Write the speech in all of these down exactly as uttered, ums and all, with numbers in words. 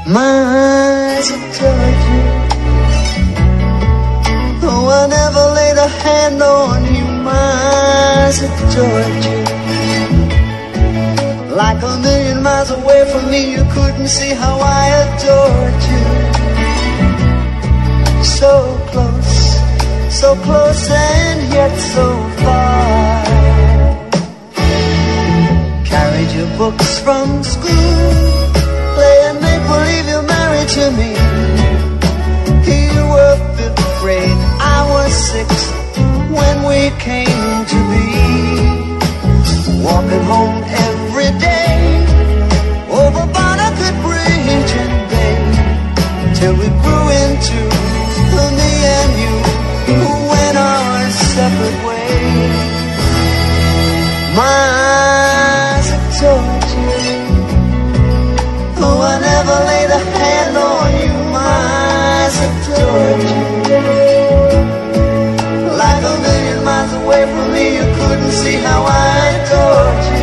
My eyes adored you. Though I never laid a hand on you, my eyes adored you. Like a million miles away from me, you couldn't see how I adored you. So close, so close and yet so far. Carried your books from school, playing make-believe you're married to me. You were fifth grade, I was six, when we came to be. Walking home every day, over Barnegat Bridge and Bay, till we grew into me and you, who went our separate ways. My eyes adored you. Oh, I never laid a hand on you. My eyes adored you. Like a million miles away from me, you couldn't see how I adored you.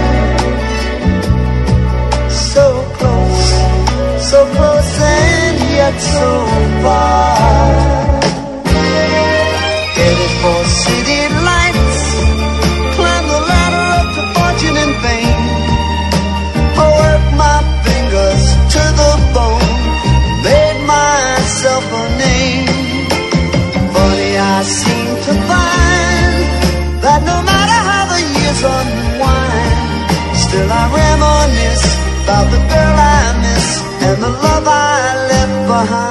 So close, so close and yet so far. Headed for city lights, climbed the ladder up to fortune and fame. I worked my fingers to the bone, made myself a name. Funny, I seem to find that no matter how the years unwind, still I reminisce about the girl I miss and the love I left behind.